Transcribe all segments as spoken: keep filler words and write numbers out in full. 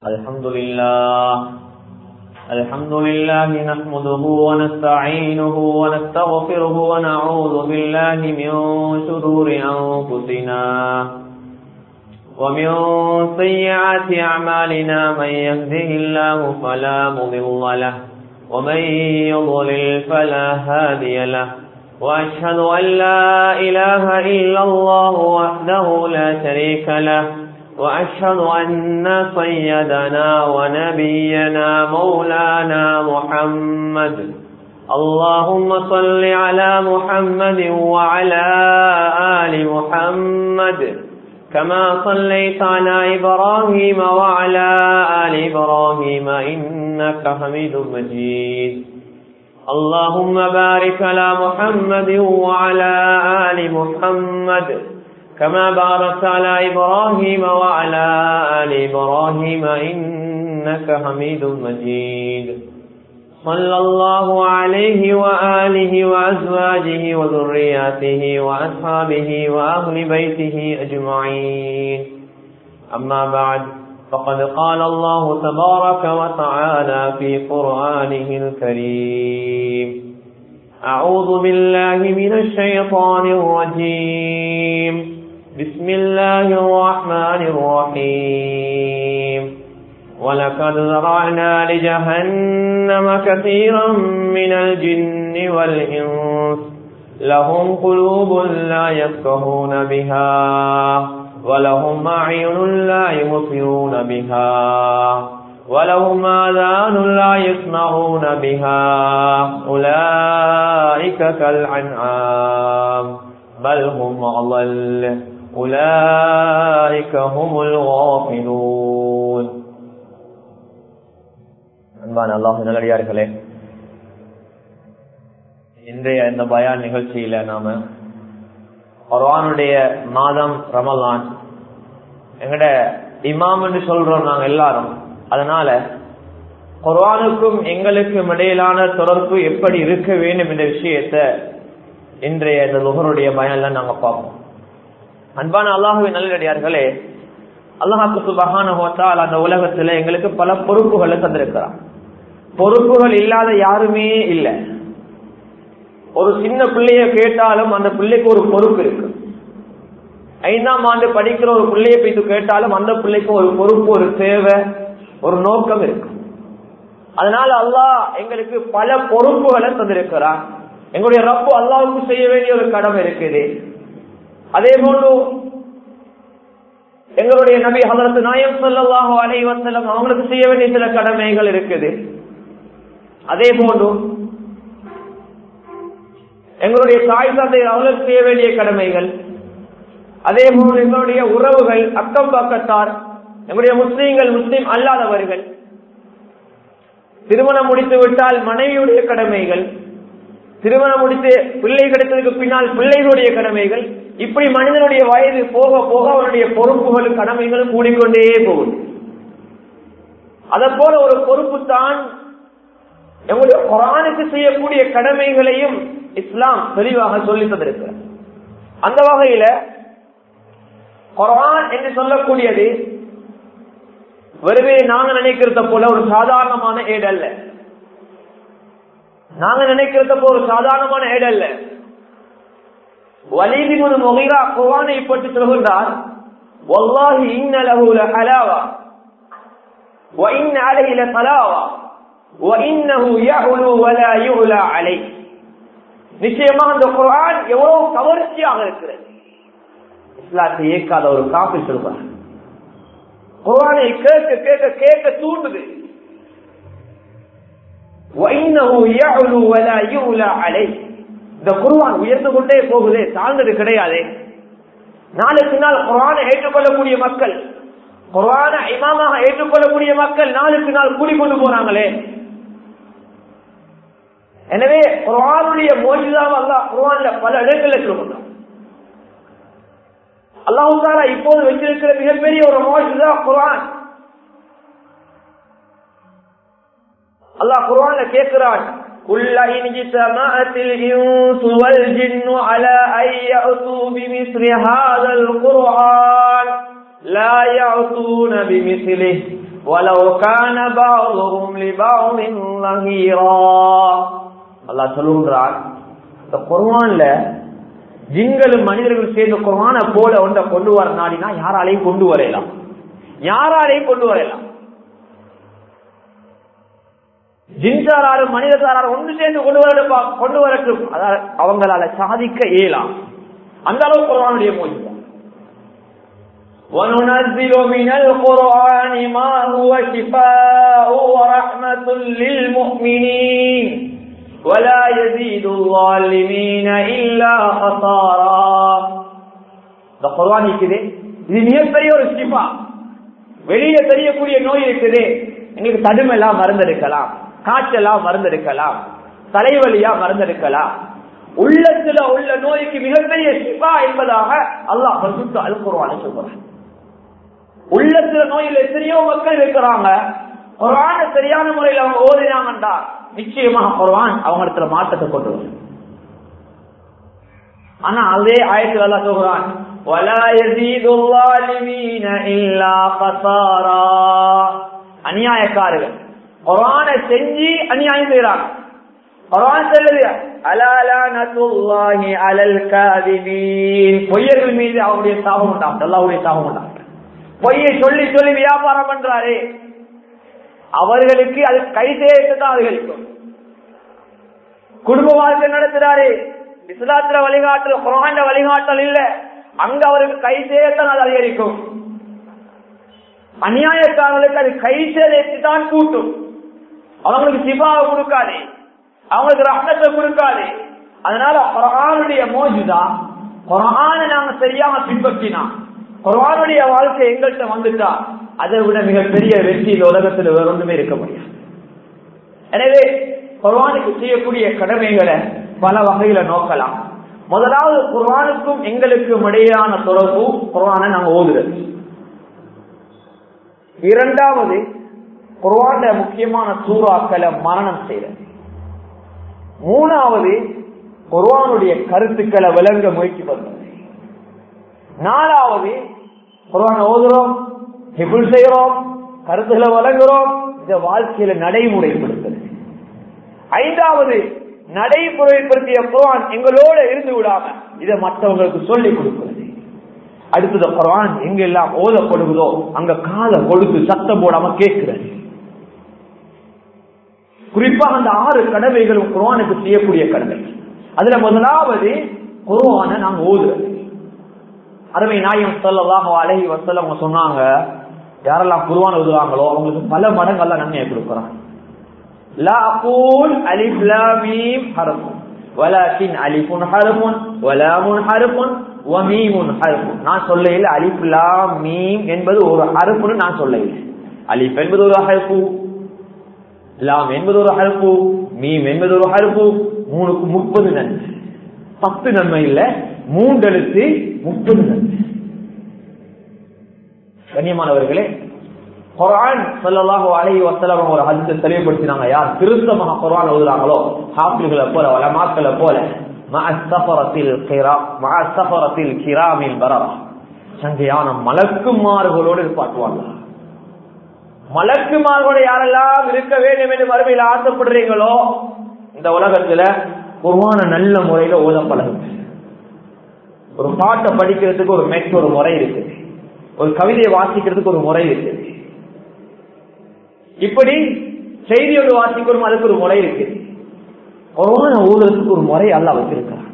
الحمد لله الحمد لله نحمده ونستعينه ونستغفره ونعوذ بالله من شرور أنفسنا ومن سيئات أعمالنا من يهده الله فلا مضل له ومن يضلل فلا هادي له وأشهد أن لا إله إلا الله وحده لا شريك له وأشهد أن سيدنا ونبينا مولانا محمد اللهم صل على محمد وعلى آل محمد كما صليت على إبراهيم وعلى آل إبراهيم إنك حميد مجيد اللهم بارك على محمد وعلى آل محمد كما باركت على إبراهيم وعلى آل إبراهيم إنك حميد مجيد صلى الله عليه وآله وأزواجه وذرياته وأصحابه وأهل بيته أجمعين أما بعد فقد قال الله تبارك وتعالى في قرآنه الكريم أعوذ بالله من الشيطان الرجيم بسم الله الرحمن الرحيم ولقد ذرأنا لجهنم كثيرا من الجن والإنس لهم قلوب لا يفقهون بها ولهم أعين لا يبصرون بها ولهم آذان لا يسمعون بها أولئك كالأنعام بل هم أضل أولئك هم الغافلون. அன்பான அல்லாஹ் நல்லடியார்களே, இன்றைய இந்த பயான் நிகழ்ச்சியில நாம குர்ஆனுடைய மாதம் ரமலான், எங்கட இமாம் என்று சொல்றோம் நாங்க எல்லாரும். அதனால குர்ஆனுக்கும் எங்களுக்கும் இடையிலான தொடர்பு எப்படி இருக்க வேண்டும் என்ற விஷயத்தை இன்றைய இந்த லுஹருடைய பயான்ல நாங்க பார்ப்போம். அன்பான அல்லாஹ்வின் நல்லடியார்களே, அல்லாஹ் சுப்ஹானஹு வ தஆலா அந்த உலகத்துல எங்களுக்கு பல பொறுப்புகளை தந்திருக்கிறார். பொறுப்புகள் இல்லாத யாருமே இல்லை. ஒரு சின்ன பிள்ளைய கேட்டாலும் அந்த பிள்ளைக்கு ஒரு பொறுப்பு இருக்கு. ஐந்தாம் ஆண்டு படிக்கிற ஒரு பிள்ளைய போய் கேட்டாலும் அந்த பிள்ளைக்கு ஒரு பொறுப்பு, ஒரு தேவை, ஒரு நோக்கம் இருக்கு. அதனால அல்லாஹ் எங்களுக்கு பல பொறுப்புகளை தந்திருக்கிறார். எங்களுடைய ரப்பு அல்லாஹ்வுக்கு செய்ய வேண்டிய ஒரு கடமை இருக்குது. அதே போன்று எங்களுடைய நபி ஹஜ்ரத் நாயகம் ஸல்லல்லாஹு அலைஹி வஸல்லம் அவங்களுக்கு செய்ய வேண்டிய சில கடமைகள் இருக்குது. அதே போன்று எங்களுடைய தாய் தந்தை அவர்களுக்கு செய்ய வேண்டிய கடமைகள், அதே போன்று எங்களுடைய உறவுகள், அக்கம் பக்கத்தார், எங்களுடைய முஸ்லீம்கள், முஸ்லீம் அல்லாதவர்கள், திருமணம் முடித்து விட்டால் மனைவியுடைய கடமைகள், திருமணம் முடித்து பிள்ளை கிடைத்ததுக்கு பின்னால் பிள்ளைகளுடைய கடமைகள், இப்படி மனிதனுடைய வயது போக போக அவருடைய பொறுப்புகளும் கடமைகளும் கூடிக்கொண்டே போகுது. அதை போல ஒரு பொறுப்பு தான் எங்களுடைய குர்ஆனுக்கு செய்யக்கூடிய கடமைகளையும் இஸ்லாம் தெளிவாக சொல்லி தந்திருக்கிறது. அந்த வகையில குர்ஆன் என்று சொல்லக்கூடியது வெறுவே நாங்க நினைக்கிறத போல ஒரு சாதாரணமான ஏடு அல்ல. நாங்க நினைக்கிறத போல ஒரு சாதாரணமான ஏடு அல்ல. வலீத் இப்னு முகீரா குர்ஆனை பற்றி சொல்கிறார், வல்லாஹி இன்ன லஹு லஹலாவா வ இன்ன அலைஹி லஸலாவா வ இன்னஹு யஹ்லு வ லா யுலா அலைஹி. நிச்சயமாக அந்த குர்ஆன் எவ்வளவு கவர்ச்சியாக இருக்கிறது. இஸ்லாத்தை ஏற்காத ஒரு காஃபிர் சொல்றார், குர்ஆனை கேட்க கேட்க கேட்க தூண்டுது. இந்த குர்ஆன் உயர்ந்து கொண்டே போகுதே, தாழ்ந்தது கிடையாது. நாளுக்கு நாள் குர்ஆனை ஏற்றுக்கொள்ளக்கூடிய மக்கள், குர்ஆனை இமாமாக ஏற்றுக்கொள்ளக்கூடிய மக்கள் நாளுக்கு நாள் கூடிக்கொண்டு போறாங்களே. எனவே குர்ஆனுடைய மோஜிசாவை அல்லாஹ் குர்ஆன்ல பல இடங்களில் சொல்லுகிறான். அல்லாஹ் தஆலா இப்போது வச்சிருக்கிற மிகப்பெரிய ஒரு மோஜிசா குர்ஆன். அல்லாஹ் குர்ஆன்ல கேட்கிறான், குல்ல இன் ஜிதமஅத்தில் இன்சு வல் ஜின்னு அலா அன் யஅது பிமிஸ்லி ஹாதல் குர்ஆன் லா யஅதுன பிமிஸ்லிஹி وَلَوْ كَانَ بَعْضُهُمْ لِبَعْضٍ ظَهِيرًا. அல்லாஹ் சொல்றான், இந்த குர்ஆன்ல ஜின்களும் மனிதர்கள் சேர்ந்து குர்ஆனை போல ஒன்றை கொண்டு வர நாடினா யாராலையும் கொண்டு வரலாம், யாராலையும் கொண்டு வரலாம். ஜின்சாராரும் மனிதசாராரும் ஒன்று சேர்ந்து கொண்டு வர கொண்டு வரட்டும், அவங்களால சாதிக்க இயலாம். அந்த அளவு குர்ஆனுடைய மோஜிதா. وَنُنَزِّلُ مِنَ الْقُرْآنِ مَا هُوَ شِفَاءٌ وَرَحْمَةٌ لِّلْمُؤْمِنِينَ وَلَا يَزِيدُ الظَّالِمِينَ إِلَّا خَسَارًا. இந்த குர்ஆன் இருக்குது, இது மிகப்பெரிய ஒரு ஷிஃபா. வெளியில தெரியக்கூடிய நோய் இருக்குது, எங்களுக்கு தடுமெல்லாம் மருந்தெடுக்கலாம், காய்ச்சலா மருந்தெடுக்கலாம், தலைவலியா மருந்தெடுக்கலாம். உள்ளத்துல உள்ள நோய்க்கு மிகப்பெரிய ஷிஃபா என்பதாக அல்லாஹ் பரிசுத்த அல் குர்ஆனில் சொல்றான். உள்ளத்துல நோயில் எத்தனையோ மக்கள் இருக்கிறாங்க, குர்ஆனை சரியான முறையில் அவங்க ஓதினாங்கண்டா நிச்சயமாக குர்ஆன் அவங்க இடத்துல மாற்றத்தை கொண்டு வரும். ஆனா அதே ஆயத்தில் அல்லாஹ் சொல்றான், وَلَا يَزِيدُ الظَّالِمِينَ إِلَّا خَسَارًا. அநியாயக்காரர்கள் குர்ஆனை செஞ்சு அநியாயம் செய்றாங்க. குர்ஆன் சொல்லுது, அலா லஅனத்துல்லாஹி அலல் காதிபீன். பொய்யர்கள் மீது அவருடைய சாபம் உண்டாகும், அல்லாஹ்வுடைய சாபம் உண்டாகும். பொய்யை சொல்லி சொல்லி வியாபாரம் பண்றாரே அவர்களுக்கு அது கை சேர்த்துதான் அதிகரிக்கும். குடும்ப வாழ்க்கை நடத்துறாரு, இஸ்லாத்துல வழிகாட்டல் குர்ஆன்ல வழிகாட்டல் இல்ல, அங்க அவருக்கு கை சேர்த்தான் அது அதிகரிக்கும். அநியாயக்காரர்களுக்கு அது கை சேர்த்து தான் கூட்டும், அவங்களுக்கு சிபாவை கொடுக்காது, அவங்களுக்கு ரஹ்மத்தை கொடுக்காது. அதனால குர்ஆனுடைய மோஜிதா, குர்ஆனை நாங்க சரியாக பின்பற்றினா, குர்ஆனுடைய வாழ்க்கை எங்கள்கிட்ட வந்துட்டா அதை விட மிகப்பெரிய வெற்றி இந்த உலகத்தில் வேற ஒன்றுமே இருக்க முடியாது. எனவே குர்ஆனுக்கு செய்யக்கூடிய கடமைகளை பல வகையில நோக்கலாம். முதலாவது, குர்ஆனுக்கும் எங்களுக்கும் இடையான தொடர்பு, குர்ஆனை நாங்க ஓதுறது. இரண்டாவது, குர்ஆன்ல முக்கியமான சூறாக்களை மரணம் செய்யறது. மூணாவது, குர்ஆனுடைய கருத்துக்களை விளங்க முயற்சி பண்றது. நாலாவது, குர்ஆனை ஓதுறோம், ஹிஃப்ல் செய்யறோம், கருத்துக்களை வழங்குறோம், இத வாழ்க்கையில நடைமுறைப்படுத்துறது. ஐந்தாவது, நடைமுறைப்படுத்திய குர்ஆன் எங்களோட இருந்து விடாம இதை மற்றவங்களுக்கு சொல்லிக் கொடுக்கிறது. அடுத்தது, குர்ஆன் எங்கெல்லாம் ஓதப்படுவதோ அங்க காதை கொடுத்து சத்தம் போடாம கேட்கிறது. குறிப்பாக அந்த ஆறு கடமைகளும் குர்ஆனுக்கு செய்யக்கூடிய கடமை. அதுல முதலாவது, குர்ஆனை நாங்க ஓதுறது. அருமை நாயகம் ஸல்லல்லாஹு அலைஹி வஸல்லம் சொன்னாங்க, யாரெல்லாம் குர்ஆன் ஓதுறாங்களோ அவங்களுக்கு பல மடங்கு அல்லாஹ் நன்மையை கொடுக்கிறான். லா அகூல் அலிஃப் லாம் மீம் ஹர்ஃபுன் வலாகின் அலிஃபுன் ஹர்ஃபுன் வலாமுன் ஹர்ஃபுன் வமீமுன் ஹர்ஃபுன். நான் சொல்லல அலிஃப் லாம் மீம் என்பது ஒரு ஹர்ஃப்னு நான் சொல்லல. அலிஃப் என்பது ஒரு ஹர்ஃபு, லாம் என்பது ஒரு ஹர்ஃபு, மீம் என்பது ஒரு ஹர்ஃபு. மூணுக்கு முப்பது நன்மை, பத்து நன்மை இல்ல, மூன்று எழுத்து முப்பது நன்மை. கண்ணியமானவர்களே, குர்ஆன் ஸல்லல்லாஹு அலைஹி வஸல்லம் ஒரு ஹதீஸை தெளிவுபடுத்தினாங்க, யார் திருத்தமாக குர்ஆன் ஓதுறாங்களோ ஹாஃபில்களை போல உலமாக்களை போல மஅஸ்ஸஃபரத்தில் கிரா மஅஸ்ஸஃபரத்தில் கிராமில் பரரா, சங்கையான மலக்குமார்களோடு இருப்பாட்டுவாங்க. மலக்குமார்களோடு யாரெல்லாம் இருக்க வேண்டும் என்று மறுமையில் ஆசைப்படுறீங்களோ இந்த உலகத்துல குர்ஆனை நல்ல முறையில ஓத பழகுங்க. ஒரு பாட்டை படிக்கிறதுக்கு ஒரு மெட் ஒரு முறை இருக்கு, ஒரு கவிதையை வாசிக்கிறதுக்கு ஒரு முறை இருக்கு, இப்படி செய்தியோடு வாசிக்கணும் அதுக்கு ஒரு முறை இருக்கு. குர்ஆனை ஓதுறதுக்கு ஒரு முறை அல்லாஹ் வச்சிருக்கிறான்.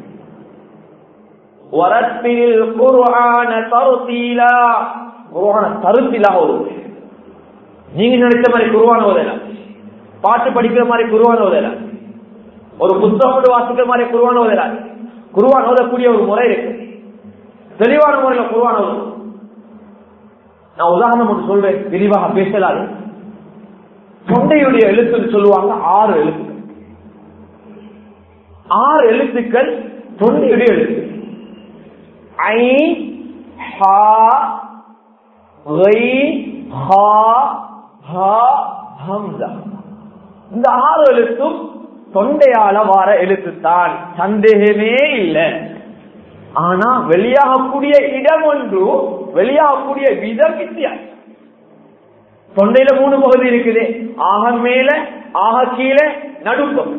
வரத்தில் குர்ஆன தர்தீலா, குர்ஆனை தர்தீலா ஓதுங்க. நீங்க நினைச்ச மாதிரி குர்ஆன் ஓதலாம், பாட்டு படிக்கிற மாதிரி குர்ஆன் ஓதலாம், ஒரு புத்தகம் வாசிக்கிற மாதிரி குர்ஆன் ஓதலாம். குர்ஆன் ஓதக்கூடிய ஒரு முறை இருக்கு, தெளிவான முறையில் குர்ஆன் ஓதணும். நான் உதாரணம் ஒன்று சொல்றேன், விரிவாக பேசலாது. தொண்டையுடைய எழுத்துன்னு சொல்லுவாங்க, ஆறு எழுத்துக்கள். ஆறு எழுத்துக்கள் தொண்டையுடைய எழுத்து. ஐன், ஹா, கயின், ஹா, ஹா, ஹம்ஸா. இந்த ஆறு எழுத்தும் தொண்டையால வார எழுத்துத்தான், சந்தேகமே இல்லை. ஆனா வெளியாகக்கூடிய இடம் ஒன்று, வெளியாகக்கூடிய விதம் வித்தியாசம். தொண்டையில மூணு பகுதி இருக்குது, ஆக மேல, ஆக கீழே, நடுப்பம்.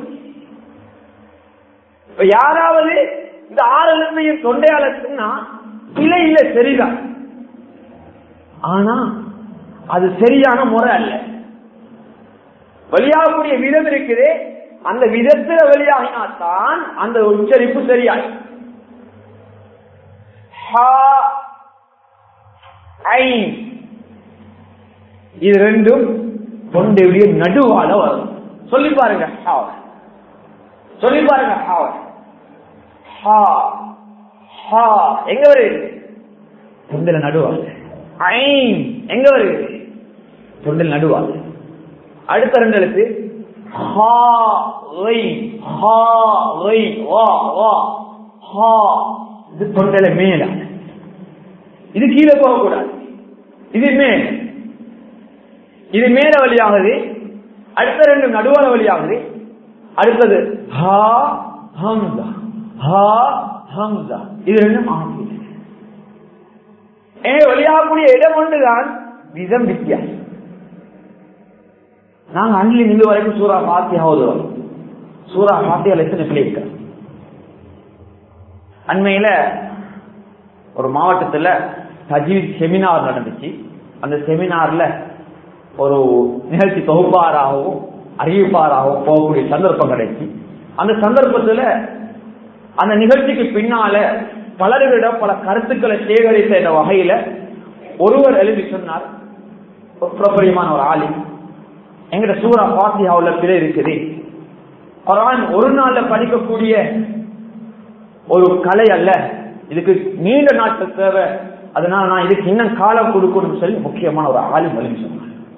யாராவது இந்த ஆறுலையும் தொண்டையால சொன்னா பிழை இல்ல, சரிதான். ஆனா அது சரியான முறை அல்ல. வெளியாகக்கூடிய விதம் இருக்குது, அந்த விதத்துல வெளியாகினாத்தான் அந்த உச்சரிப்பு சரியாகும். இது ரெண்டும் தொண்டையுடைய நடுவால வரும். சொல்லி பாருங்க, சொல்லி பாருங்க. எங்க வருது? தொண்டையில நடுவால். ஐன் எங்க வருது? தொண்டையில் நடுவால். அடுத்த ரெண்டு எழுத்து இது தொண்டையில மேல, இது கீழே போகக்கூடாது, இது மேல, இது மேல வழியாகுது. அடுத்த ரெண்டு நடுவால வழியாகுது. அடுத்தது ஹா ஹம்சா, ஹா ஹம்சா, இது ரெண்டும் ஆகிது. வழியாகக்கூடிய இடம் ஒன்றுதான், விதம் வித்தியாசம். நாங்க அன்னில நின்று வரைக்கும் சூரா பாத்தியா ஓதுவோம். சூரா பாத்தியா எத்தனை பிள்ளை இருக்க. அண்மையில ஒரு மாவட்டத்துல தஜ்வீத் செமினார் நடந்துச்சு. அந்த செமினார்ல ஒரு நிகழ்ச்சி தொகுப்பாராகவும் அறிவிப்பாராகவும் போகக்கூடிய சந்தர்ப்பம் கிடைச்சி, அந்த சந்தர்ப்பத்துல அந்த நிகழ்ச்சிக்கு பின்னால பலரிடம் பல கருத்துக்களை சேகரித்த என்ற வகையில ஒருவர் எழுதி சொன்னார், பிரபலியமான ஒரு ஆளி, எங்கட சூரா பாத்தியாவுல பிழை இருக்குது. குர்ஆன் ஒரு நாள்ல படிக்கக்கூடிய ஒரு கலை அல்ல, இதுக்கு நீண்ட நாட்கள் தேவை, அதனால நான் இதுக்கு இன்னும் காலம் கொடுக்கணும்னு சொல்லி முக்கியமான ஒரு ஆளும் எழுதி சொன்னார்.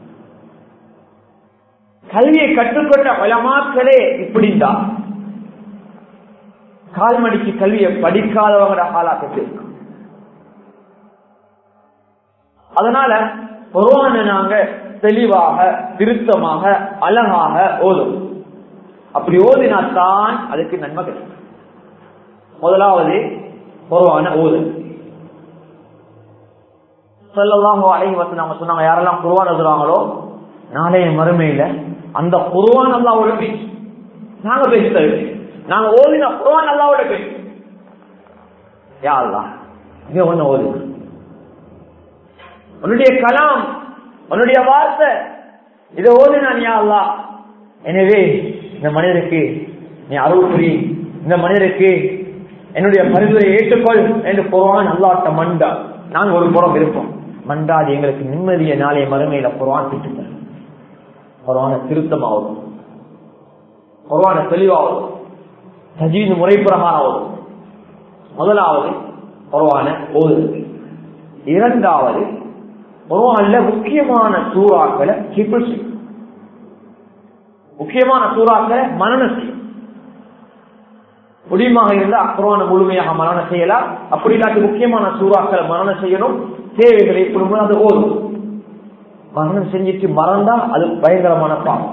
கல்வியை கற்றுக்கொண்ட உலமாக்களே இப்படிதான் கால்மடிக்கு கல்வியை படிக்காதவங்க ஆளாக்கத்தை இருக்கும். அதனால குர்ஆனை நாங்க தெளிவாக, திருத்தமாக, அழகாக ஓதும். அப்படி ஓதினாத்தான் அதுக்கு நன்மை கிடைக்கும். முதலாவது குர்ஆனை ஓது. ஸல்லல்லாஹு அலைஹி வஸல்லம் சொன்னாங்க, யாரெல்லாம் குர்ஆன் ஓதுறாங்களோ நாளைய மறுமையில அந்த குர்ஆன் அல்லாஹ்வோட பேசு. நாங்க பேசுறது, நாங்க ஓதின குர்ஆன் அல்லாஹ்வோட பேசு. யா அல்லாஹ், இங்க ஒண்ணு ஓது, உன்னுடைய கலாம், உன்னுடைய வார்த்தை, இதை ஓதினான் யா அல்லாஹ். எனவே இந்த மனிதருக்கு நீ அருள் புரி, இந்த மனிதருக்கு என்னுடைய பரிந்துரை ஏற்றுக்கொள் என்று குர்ஆன் அல்லாஹ்ட்ட மண்டா. நாங்க ஒரு புறம் இருப்போம், மண்டாது எங்களுக்கு நிம்மதிய நாளைய மறுமையில குர்ஆன் திட்டு, குர்ஆன திருத்தமாகும், குர்ஆன தெளிவாகும், தஜ்வீத் முறை பிரகாரம். முதலாவது குர்ஆனை ஓதுறது. இரண்டாவது குர்ஆன்ல முக்கியமான சூறாக்களை ஹிஃப்ஸ் செய்யும், முக்கியமான சூறாக்களை மனனம் செய்யும். முடியுமாக இருந்தால் குர்ஆனை முழுமையாக மனனம் செய்யலாம், அப்படி இல்லாட்டி முக்கியமான சூறாக்களை மனனம் செய்யணும். தேவைகளை குடும்பம் அது ஓதும். மரணம் செஞ்சிட்டு மறந்தா அது பயங்கரமான பாவம்.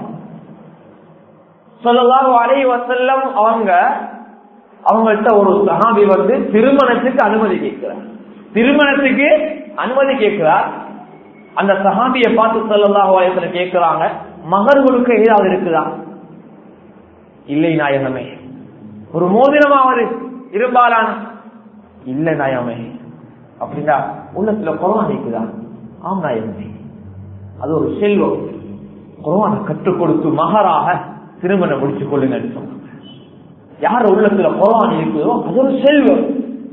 ஸல்லல்லாஹு அலைஹி வஸல்லம் அவங்க அவங்கள்ட்ட ஒரு சஹாபி வந்து திருமணத்துக்கு அனுமதி கேட்கிறார். திருமணத்துக்கு அனுமதி கேட்கிறார். அந்த சஹாபியை பார்த்து ஸல்லல்லாஹு அலைஹி வஸல்லம் கேட்கிறாங்க, மகர் கொடுக்க ஏதாவது இருக்குதா? இல்லை நாயகமே. ஒரு மோதிரமாவது இருபாலான? இல்லை நாயகமே. அப்படின்னா உள்ளத்துல குர்ஆன் இருக்குதா? ஆம் நாயகமே. அது ஒரு செல்வம். குர்ஆனை கற்றுக் கொடுத்து மகராக திருமணம் முடிச்சுக் கொள்ளுங்க. யார் உள்ளத்துல குர்ஆன் இருக்குதோ அது ஒரு செல்வம்,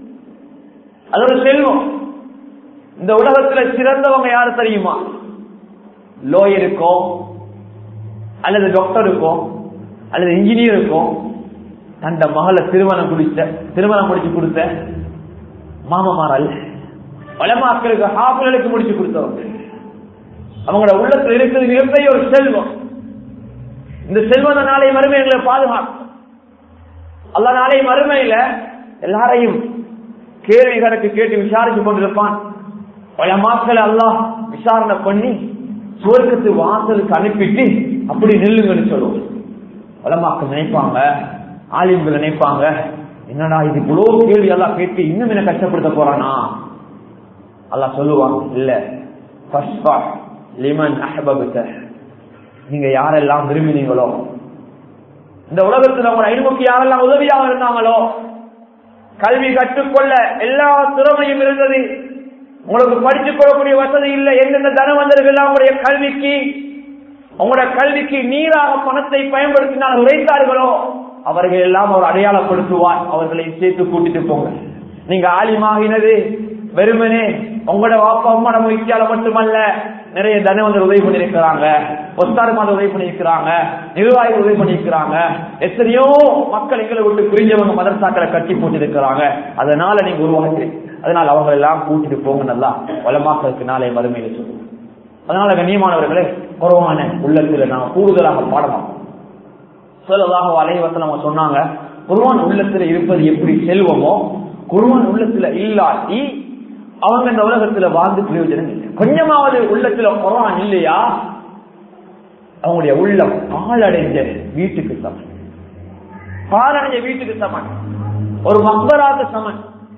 அது ஒரு செல்வம். இந்த உலகத்துல சிறந்தவங்க யாரு தெரியுமா? லோயருக்கோ அல்லது டாக்டருக்கோ அல்லது இன்ஜினியருக்கோ அந்த மகளை திருமணம் முடிச்ச திருமணம் முடிச்சு கொடுத்த மாமமார் அல்ல, உலமாக்களுக்கு ஹாஃபில்களுக்கு முடிச்சு கொடுத்தவங்க. அவங்களோட உள்ளத்துல இருக்கிறது மிகப்பெரிய ஒரு செல்வம். இந்த செல்வம் நாளை மறுமைகளை பாதுகாக்கும். அல்லாஹ் நாளை மறுமையில எல்லாரையும் கேள்வி கணக்கு கேட்டு விசாரிச்சு கொண்டிருப்பான். உலமாக்களை அல்லாஹ் விசாரணை பண்ணி சுவர்க்கத்து வாசலுக்கு அனுப்பிட்டு அப்படி நில்லுங்கன்னு சொல்லுவோம். உலமாக்கள் நினைப்பாங்க, ஆலிம்கள் நினைப்பாங்க, என்னடா இது இவ்வளவு கேள்வி எல்லாம் கேட்டு இன்னும் என்ன கஷ்டப்படுத்த போறானா? அல்லாஹ் சொல்லுவான், இல்ல லிமன் அஹ்பப்த, நீங்க யாரெல்லாம் விரும்பினீங்களோ, இந்த உலகத்தில் உங்க இல்முக்கு யாரெல்லாம் உதவியாக இருந்தாங்களோ, கல்வி கற்றுக்கொள்ள எல்லா திறமையும் இருந்தது, உங்களுக்கு படித்துக் கொள்ளக்கூடிய வசதி இல்லை, எந்தெந்த தனவந்தர்கள் உங்களுடைய கல்விக்கு உங்களுடைய கல்விக்கு நீராக பணத்தை பயன்படுத்தினால் உழைத்தார்களோ அவர்கள் எல்லாம் அவர் அடையாளப்படுத்துவார், அவர்களை சேர்த்து கூட்டிட்டு போங்க. நீங்க ஆலிமாகினது வெறுமனே உங்களோட வாப்பா அம்மா நம்ம இந்தியால மட்டுமல்ல, நிறைய தனவந்தர் உதவி பண்ணிருக்கிறாங்க, ஒஸ்தாரமான உதவி பண்ணிருக்கிறாங்க, நிர்வாகிகள் உதவி பண்ணிருக்கிறாங்க, எத்தனையோ மக்கள் எங்களை விட்டு புரிஞ்சவங்க மதரசாக்களை கட்டி போட்டு இருக்கிறாங்க. அதனால நீங்க உருவாக்குறீங்க, அதனால அவங்க எல்லாம் கூட்டிட்டு போங்க, நல்லா வளமாக்களுக்கு நாளை மறுமையில சொல்லுவோம். அதனால கண்ணியமானவர்களே, குர்ஆன உள்ளத்துல நாம் கூடுதலாக பாடமாகும். ஸல்லல்லாஹு அலைஹி வஸல்லம் சொன்னாங்க, குர்ஆன் உள்ளத்துல இருப்பது எப்படி செல்வமோ, குர்ஆன் உள்ளத்துல இல்லாட்டி அவங்க இந்த உலகத்துல வாழ்ந்து பிரயோஜனம் இல்லை. கொஞ்சமாவது உள்ளத்துல குர்ஆன் இல்லையா, அவங்களுடைய உள்ளம் பாலடைஞ்ச வீட்டுக்கு சமன், பாலடைஞ்ச வீட்டுக்கு சமன், ஒரு மக்பராக்கு சமன்.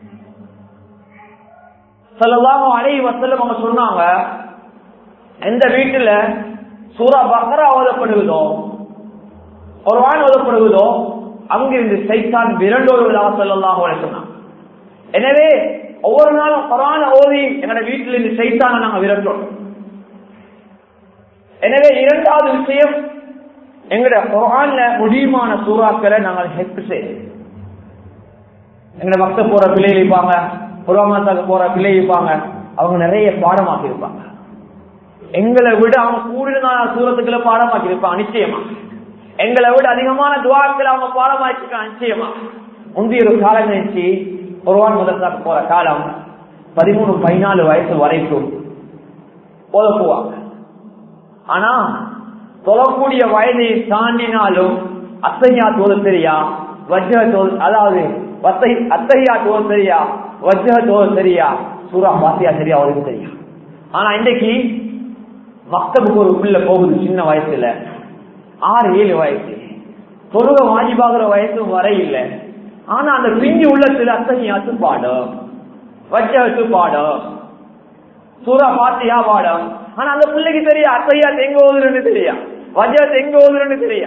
ஸல்லல்லாஹு அலைஹி வஸல்லம் அவங்க சொன்னாங்க, எந்த வீட்டுல சூரா பக்ரா ஓதப்படுவதோ, குர்ஆன் ஓதப்படுவதோ, அங்கிருந்து சைத்தான் விரண்டோடுவதாக ஸல்லல்லாஹு அலைஹி வஸல்லம். எனவே ஒவ்வொரு நாளும் குர்ஆன் ஓதி எங்களோட வீட்டில் இருந்து சைத்தானை நாங்க விரட்டோம். எனவே இரண்டாவது விஷயம், எங்கட குர்ஆன்ல முடியுமான சூறாக்களை நாங்கள் ஹெஃப்ஸ் செய்யணும். எங்கட பக்த போற பிள்ளை இருப்பாங்க, புறாமாத்தாக்கு போற பிள்ளை இருப்பாங்க, அவங்க நிறைய பாடமாக்கி இருப்பாங்க. எங்களை விட அவங்க கூடுதலான சூரத்துக்களை பாடமாக்கி இருப்பாங்க நிச்சயமா. எங்களை விட அதிகமான துஆக்களை அவங்க பாடமாக்கிருக்காங்க நிச்சயமா. முந்தைய ஒரு காலம் நினைச்சு குர்ஆன் மதரசாக்கு போற காலம் பதிமூணு பதினாலு வயசு வரைக்கும் ஓதப்புவாங்க. ஆனா தொழக்கூடிய வயதை தாண்டினாலும் அத்தகையா தோத தெரியா, வஜ்ஜ தோல், அதாவது அத்தகையா தோல் தெரியா, வஜ்ஜ தோல் தெரியா, சூரா ஃபாத்திஹா தெரியா, அவருக்கு தெரியா. ஆனா இன்றைக்கு மக்தபுக்கு ஒரு பிள்ளை போகுது சின்ன வயசுல, ஆறு ஏழு வயசு, தொழுக வாஜிபாகிற வயசும் வர இல்லை. ஆனா அந்த பிஞ்சு உள்ளத்துல அத்தகையாத்து பாடம், வஜ்ஜத்து பாடம், சூரா ஃபாத்திஹா பாடம். ஆனா அந்த பிள்ளைக்கு தெரியா அத்தகையாத்து எங்க ஓதுறன்னு தெரியா, வஜ்ஜத்து எங்க ஓதுறன்னு தெரியா.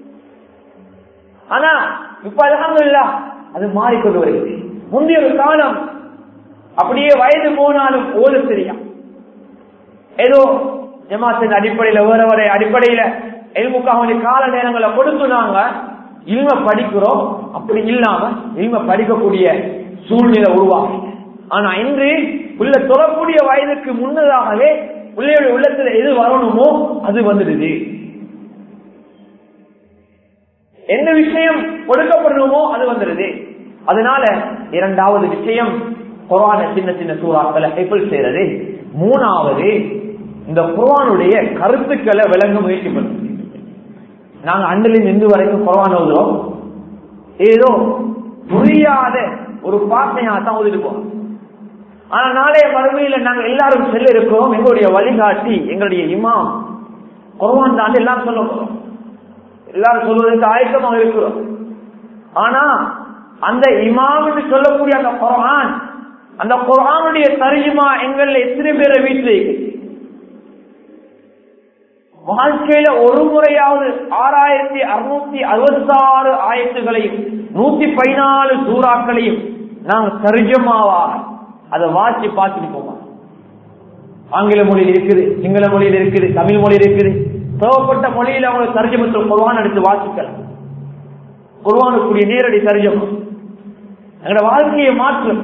ஆனா இப்ப அல்ஹம்துலில்லாஹ் அது மாறிக்கொண்டு வருகிறது. முந்தைய ஒரு காலம் அப்படியே வயது போனாலும் ஓத தெரியா, ஏதோ ஜமாத்தின் அடிப்படையில வேற வேற அடிப்படையில இல்முக்காக கால நேரங்களை கொடுத்து நாங்க இல்ம படிக்கிறோம். அப்படி இல்லாம இல்ம படிக்கக்கூடிய சூழ்நிலை உருவாகும். ஆனா இன்று உள்ள தொழக்கூடிய வயதுக்கு முன்னதாகவே பிள்ளையோட உள்ளத்துல எது வரணுமோ அது வந்துடுது. என்ன விஷயம் கொடுக்கப்படணுமோ அது வந்துடுது. அதனால இரண்டாவது விஷயம் குர்ஆன சின்ன சின்ன சூறாக்களை ஹிஃப்ஸ் செய்யறது. மூணாவது இந்த குர்ஆனுடைய கருத்துக்களை விளங்க முயற்சி பண்ணுறது. நாங்க அன்றிலிருந்து இன்று வரைக்கும் குர்ஆன் ஓதுறோம், ஏதோ புரியாத ஒரு பாசையா தான் ஓதிட்டு போறோம். ஆனா நாளைய மறுமையில நாங்க எல்லாரும் செல்ல இருக்கிறோம், எங்களுடைய வழிகாட்டி எங்களுடைய இமாம் குர்ஆன் தான் எல்லாம் சொல்ல போறோம், எல்லாரும் சொல்வதற்கு ஆயத்தமாக இருக்கிறோம். ஆனா அந்த இமாம் என்று சொல்லக்கூடிய அந்த குர்ஆன், அந்த குர்ஆனுடைய தர்ஜுமா எங்கள்ல எத்தனை பேரை வீட்டில் வாழ்க்கையில ஒரு முறையாவது ஆறாயிரத்தி அறுநூத்தி அறுபத்தி ஆறு ஆயத்துகளையும் நூத்தி பதினாலு சூறாக்களையும் நாங்கள் தர்ஜுமாவாக அதை வாசி பார்த்துட்டு போவோம். ஆங்கில மொழியில் இருக்குது, சிங்கள மொழியில் இருக்குது, தமிழ் மொழியில் இருக்குது. தேவைப்பட்ட மொழியில் அவங்களுக்கு தர்ஜுமத்தில் குர்ஆன் எடுத்து வாசிக்கலாம். குர்ஆனுக்குரிய நேரடி தர்ஜுமா எங்களோட வாழ்க்கையை மாற்றும்.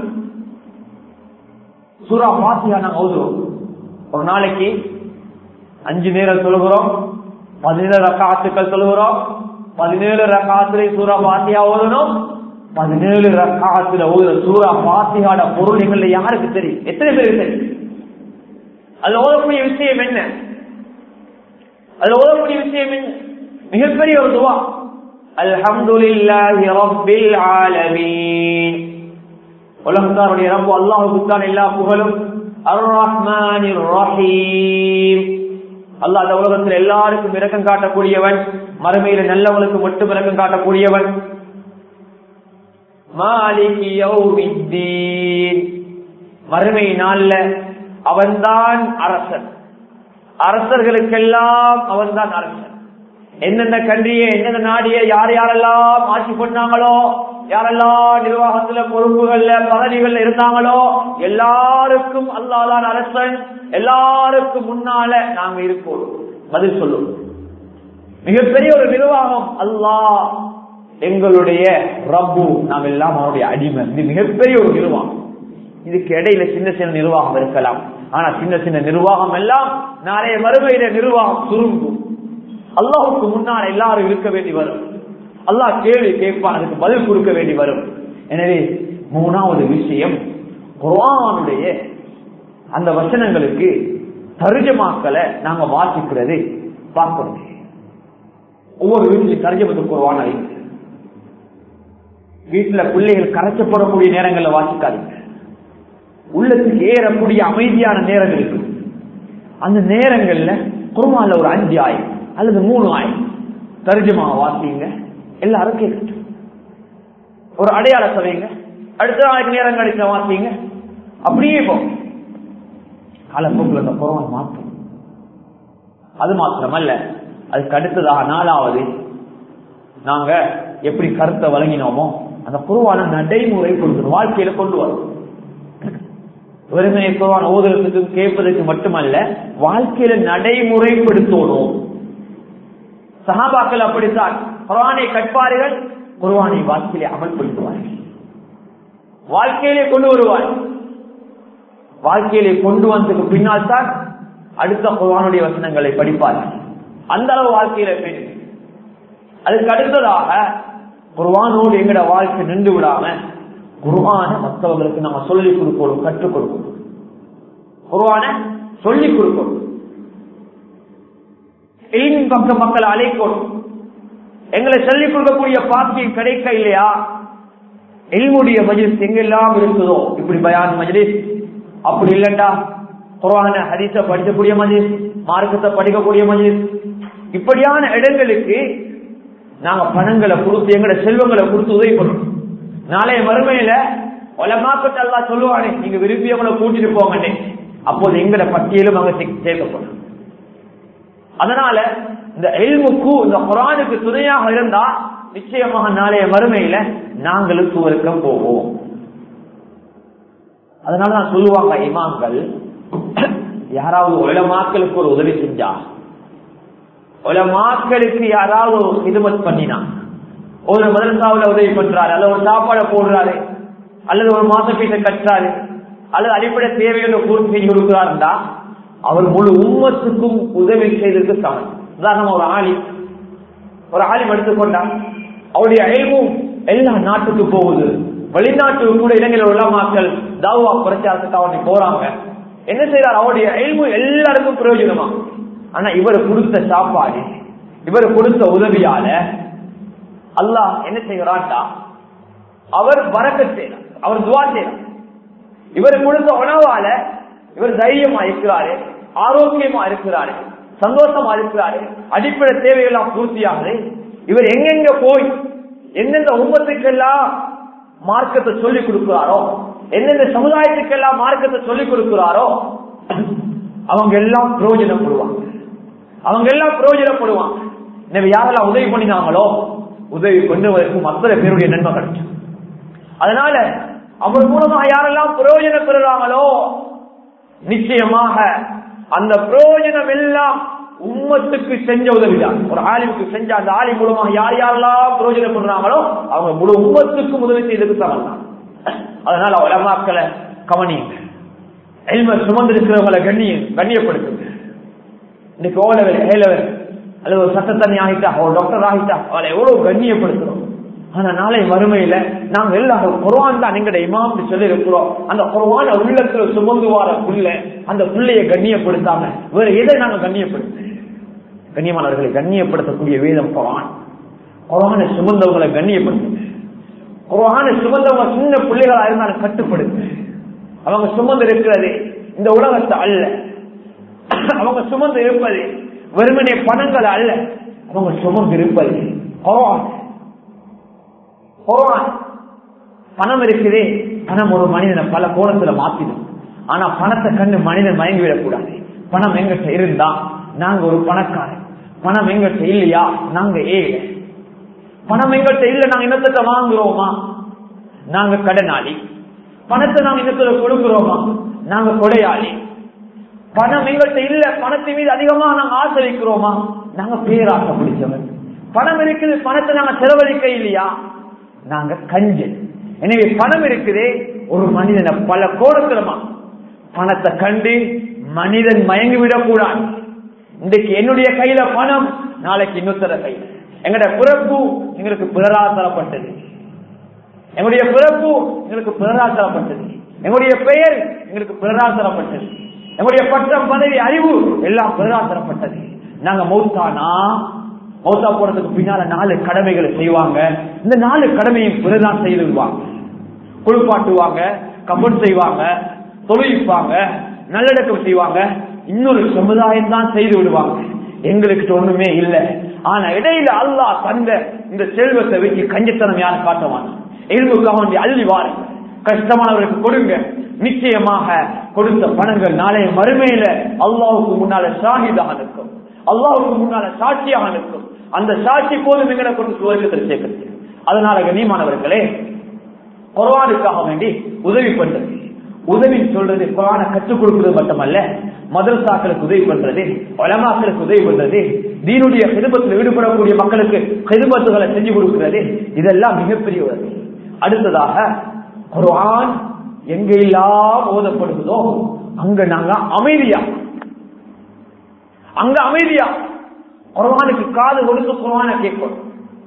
சூரா ஃபாத்திஹா நாங்க ஓதுறோம், ஒரு நாளைக்கு அஞ்சு நேரம் சொல்லுகிறோம், பதினேழு ரக்காத்துக்கள் சொல்லுகிறோம். பதினேழு ரக்காத்துல சூரா ஃபாத்திஹா ஓதணும். பதினேழு ரக்காத்துல ஓதுற சூரா ஃபாத்திஹாட பொருள் எங்கள்ல யாருக்கு தெரியும்? எத்தனை பேருக்கு தெரியும்? அதுல ஓதக்கூடிய விஷயம் என்ன? அதுல ஓதக்கூடிய விஷயம் என்ன? மிகப்பெரிய ஒரு துவா, அல்ஹம்துலில்லாஹி ரப்பில் ஆலமீன். உலகத்தாருடைய ரப்பு அல்லாஹ்வுக்கு தான் எல்லா புகழும். அர் ரஹ்மானிர் ரஹீம். அல்லாஹ் இந்த உலகத்தில் எல்லாருக்கும் இரக்கம் காட்டக்கூடியவன், மறுமையில நல்லவனுக்கு மட்டும் இரக்கம் காட்டக்கூடியவன். மாலிகி யௌமித்தீன். மறுமை நாள்ல அவன்தான் அரசன், அரசர்களுக்கெல்லாம் அவன் தான் அரசன். என்னென்ன கண்ட்ரியை என்னென்ன நாடிய யார் யாரெல்லாம் ஆட்சி பண்ணாங்களோ, யாரெல்லாம் நிர்வாகத்துல பொறுப்புகள்ல பதவிகள்ல இருந்தாங்களோ எல்லாருக்கும் அல்லாஹ் தான் அரசன். எல்லாருக்கும் முன்னால நாங்க இருப்போம், பதில் சொல்லுவோம். மிகப்பெரிய ஒரு நிர்வாகம் அல்லாஹ் எங்களுடைய ரப்பு, நாம் எல்லாம் அவருடைய அடிமை. இது மிகப்பெரிய ஒரு நிர்வாகம். இதுக்கு இடையில சின்ன சின்ன நிர்வாகம் இருக்கலாம். ஆனா சின்ன சின்ன நிர்வாகம் எல்லாம் நாளைய மறுமையில நிர்வாகம் சுருங்கும். அல்லாஹுக்கு முன்னால் எல்லாரும் இருக்க வேண்டி வரும். அல்லாஹ் கேள்வி கேட்பான், அதுக்கு பதில் கொடுக்க வேண்டி வரும். எனவே மூணாவது விஷயம், குர்ஆனுடைய அந்த வசனங்களுக்கு தர்ஜமாக்களை நாங்க வாசிக்கிறது பார்க்கணும். ஒவ்வொரு வீட்டிலும் தர்ஜமத்துக்கு குர்ஆன் இருக்கு. வீட்டுல பிள்ளைகள் கரைச்சப்படக்கூடிய நேரங்களில் வாசிக்காதீங்க. உள்ளத்துக்கு ஏறக்கூடிய அமைதியான நேரம் இருக்கு. அந்த நேரங்கள்ல குர்ஆன்ல ஒரு அஞ்சு ஆயம் அல்லது மூணு ஆயம் தர்ஜமா வாசிங்க, எல்லாரும் கேட்கட்டும். ஒரு அடையாளம் சொல்லுங்க, அடுத்த நாளைக்கு நேரம் கிடைச்ச வாசிங்க. அப்படியே போ காலப்போக்கில் அந்த குர்ஆன் மாற்றும். அது மாத்திரமல்ல, அதுக்கு அடுத்ததாக நாலாவது, நாங்க எப்படி கருத்தை வழங்கினோமோ அந்த குர்ஆனை நடைமுறை கொடுக்கணும், வாழ்க்கையில கொண்டு வரும். வெறுமனை குர்ஆன் ஓதுறதுக்கு கேட்பதற்கு மட்டுமல்ல, வாழ்க்கையில நடைமுறைப்படுத்தணும். சஹாபாக்கள் அப்படித்தான், குர்ஆனை கற்பார்கள், குர்ஆனை வாழ்க்கையிலே அமல்படுத்துவார்கள், வாழ்க்கையிலே கொண்டு வருவார்கள். வாழ்க்கையிலே கொண்டு வந்ததுக்கு பின்னால் தான் அடுத்த குர்ஆனுடைய வசனங்களை படிப்பார்கள். அந்த அளவு வாழ்க்கையில பேசு. அதுக்கு அடுத்ததாக குர்ஆனோடு எங்கட வாழ்க்கை நின்று விடாம குர்ஆனை மற்றவங்களுக்கு நம்ம சொல்லிக் கொடுக்கணும், கற்றுக் கொடுக்கணும். குர்ஆனை சொல்லிக் கொடுக்கணும், பக்க மக்களை அழைக்கணும். எங்களை சொல்லிக் கொடுக்கக்கூடிய பாக்கியம் கிடைக்க இல்லையா? இல்முடைய மஜ்லிஸ் எங்கெல்லாம் இருக்குதோ, இப்படி பயான் மஜ்லிஸ், அப்படி இல்லண்டா குர்ஆனை ஹதீஸ படிக்கக்கூடிய மஜ்லிஸ், மார்க்கத்தை படிக்கக்கூடிய மஜ்லிஸ், இப்படியான இடங்களுக்கு நாங்க பணங்களை கொடுத்து எங்கட செல்வங்களை கொடுத்து உதவி பண்ணணும். நாளைய மறுமையில உலமாக்கத்தை அல்லாஹ் சொல்லுவானே, நீங்க விரும்பியவங்களை கூட்டிட்டு போங்கன்னே, அப்போது எங்கட பட்டியலும் அங்க சேர்க்கப்படும். அதனால இந்த இல்முக்கு இந்த குர்ஆனுக்கு துணையாக இருந்தா நிச்சயமாக நாளைய மறுமையில நாங்களும் சுவர்க்கம் போவோம். அதனாலதான் சொல்லுவாங்க இமாம்கள், யாராவது உலமாக்களுக்கு ஒரு உதவி செஞ்சா, உலமாக்களுக்கு யாராவது ஒரு ஹிதமத் பண்ணினா, ஒரு மதரசாவுல உதவி பண்றாரு, அல்லது ஒரு சாப்பாடை போடுறாரு, அல்லது ஒரு மாச பீசை கட்டுறாரு, அல்லது அடிப்படை தேவைகளை பூர்த்தி செஞ்சு கொடுக்கிறாருந்தா அவர் முழு உம்மத்துக்கும் உதவி செய்ததற்கு சமம். உதாரணமா ஒரு ஆலிம், ஒரு ஆலிம் எடுத்துக்கொண்டா அவருடைய இல்மும் எல்லா நாட்டுக்கு போகுது. வெளிநாட்டுக்கு கூட இளைஞர்கள் உலமாக்கள் தாவா பிரச்சாரத்துக்கு அவனை போறாங்க. என்ன செய்யறாரு? அவருடைய இல்மு எல்லாருக்கும் பிரயோஜனமா. ஆனா இவர் கொடுத்த சாப்பாடு, இவர் கொடுத்த உதவியால அல்லாஹ் என்ன செய்யறான்டா, அவர் பரக்கத் செய்யறார், அவர் துஆ செய்யறார். இவர் கொடுத்த உணவால இவர் தைரியமா இருக்கிறாரு, ஆரோக்கியமா இருக்கிறாரு, சந்தோஷமா இருக்கிறாரு, அடிப்படை தேவையெல்லாம் பூர்த்தியாகுது. இவர் எங்கெங்க போய் எந்தெந்த உம்மத்துக்கெல்லாம் மார்க்கத்தை சொல்லிக் கொடுக்கிறாரோ, எந்தெந்த சமுதாயத்துக்கெல்லாம் மார்க்கத்தை சொல்லிக் கொடுக்கிறாரோ அவங்க எல்லாம் பிரயோஜனப்படுவாங்க, அவங்க எல்லாம் பிரயோஜனப்படுவாங்க. யாரெல்லாம் உதவி பண்ணினாங்களோ உதவி கொண்டு மற்ற பேருடைய நன்மை கிடைக்கும். அதனால அவர் மூலமாக யாரெல்லாம் பிரயோஜனம் பெறுறாங்களோ நிச்சயமாக அந்த பிரயோஜனம் எல்லாம் உம்மத்துக்கு செஞ்ச உதவிதான். ஒரு ஆலிமுக்கு செஞ்ச அந்த ஆலி மூலமாக யார் யாரெல்லாம் பிரயோஜனம் பண்றாங்களோ அவங்க முழு உம்மத்துக்கும் உதவி செய்ததுக்கு சமம் தான். அதனால உலமாக்களை கவனியுங்க, இல்ம சுமந்திருக்கிறவங்களை கண்ணிய கண்ணியப்படுத்துங்க. இன்னைக்கு ஓ லெவல், ஏ லெவல் அல்லது ஒரு சட்டத்தண்ணி ஆகிட்டா, ஒரு டாக்டர் ஆகிட்டா, அவளை எவ்வளவு கண்ணியப்படுத்துறோம். ஆனா நாளை வறுமையில நாங்க எல்லாரும் குர்ஆன் தான் எங்கட இமாம் சொல்லி இருக்கிறோம். அந்த குர்ஆன உள்ளத்துல சுமந்து வார புள்ள, அந்த புள்ளைய கண்ணியப்படுத்தாம வேற எதை நாங்க கண்ணியப்படுத்த? கண்ணியமானவர்களை கண்ணியப்படுத்தக்கூடிய வேதம் குர்ஆன். குர்ஆனை சுமந்தவங்களை கண்ணியப்படுத்துங்க. குர்ஆனை சுமந்தவங்க சின்ன பிள்ளைகளா இருந்தாலும் கட்டுப்படுத்து. அவங்க சுமந்து இருக்கிறது இந்த உலகத்தை அல்ல, அவங்க சுமந்து இருப்பது வெறுமனே பணங்கள் அல்ல, அவங்க சுமந்து இருப்பது குர்ஆன். குர்ஆன். பணம் இருக்குதே, பணம் ஒரு மனிதனை பல கோணத்துல மாத்திடும். ஆனா பணத்தை கண்டு மனிதன் மயங்கி விடக்கூடாது. பணம் எங்கிட்ட இருந்தா நாங்க ஒரு பணக்காரன், பணம் எங்கிட்ட இல்லையா நாங்க ஏழை, பணம் எங்கிட்ட இல்ல நாங்க இன்னத்தை வாங்குறோமா நாங்க கடனாளி, பணத்தை நாங்க இன்னத்துல கொடுக்கிறோமா நாங்க கொடையாளி, பணம் எங்கிட்ட இல்ல பணத்தின் மீது அதிகமா நாங்க ஆசை வைக்கிறோமா நாங்க பேராசை பிடிச்சவன், பணம் இருக்குது பணத்தை நாங்க செலவழிக்க இல்லையா நாங்க கஞ்சன். எனவே பணம் இருக்குதே ஒரு மனிதனை பல கோணத்திலமா பணத்தை கண்டு மனிதன் மயங்கி விடக்கூடாது. இன்றைக்கு என்னுடைய கையில பணம், நாளைக்கு இன்னொருத்தர கையில. எங்களுடைய பிறப்பு எங்களுக்கு பிறரால் தரப்பட்டது, எங்களுடைய பிறப்பு எங்களுக்கு பிறரால் தரப்பட்டது, எங்களுடைய பெயர் எங்களுக்கு பிறரால் தரப்பட்டது, எங்களுடைய பட்டம் பதவி அறிவு எல்லாம் பிறரால் தரப்பட்டது. நாங்க மௌத்தானா மௌத்தா போறதுக்கு பின்னால நாலு கடமைகளை செய்வாங்க. இந்த நாலு கடமையும் பிறதான் செய்து விடுவாங்க. குளிப்பாட்டுவாங்க, கபன் செய்வாங்க, தொழுவிப்பாங்க, நல்லடக்கம் செய்வாங்க. இன்னொரு சமுதாயம் தான் செய்து விடுவாங்க. எங்களுக்கு ஒண்ணுமே இல்லை. ஆனா இடையில அல்லாஹ் தந்த இந்த செல்வத்தை வச்சு கஞ்சத்தனம் யாரும் காட்டுவாங்க. எலும்புக்காக வேண்டிய அள்ளி வாருங்க, கஷ்டமானவர்களுக்கு கொடுங்க. நிச்சயமாக கொடுத்த பணங்கள் நாளைய மறுமையில அல்லாஹுக்கு முன்னால ஷாஹிதாக இருக்கும், அல்லாஹுக்கு முன்னால சாட்சியாக இருக்கும். அந்த சாட்சி போதும் எங்களை கொண்டு சுவர்க்கத்தில் சேர்க்கிறது. அதனால கண்ணியமானவர்களே, குர்ஆனுக்காக வேண்டி உதவி பண்றது, உதவி சொல்றது குர்ஆனை கற்றுக் கொடுக்கிறது மட்டுமல்ல, மதரசாக்களுக்கு உதவி பண்றது, உலமாக்களுக்கு உதவி பண்றது, தீனுடைய ஹிதமத்தில் ஈடுபடக்கூடிய மக்களுக்கு ஹிதமத்துகளை செஞ்சு கொடுக்கிறது, இதெல்லாம் மிகப்பெரிய உதவி. அடுத்ததாக குர்ஆன் எங்கெல்லாம் ஓதப்படுவதோ அங்க நாங்க அமைதியா, அங்க அமைதியா குர்ஆனுக்கு காது கொடுத்து குர்ஆனை கேட்கணும்.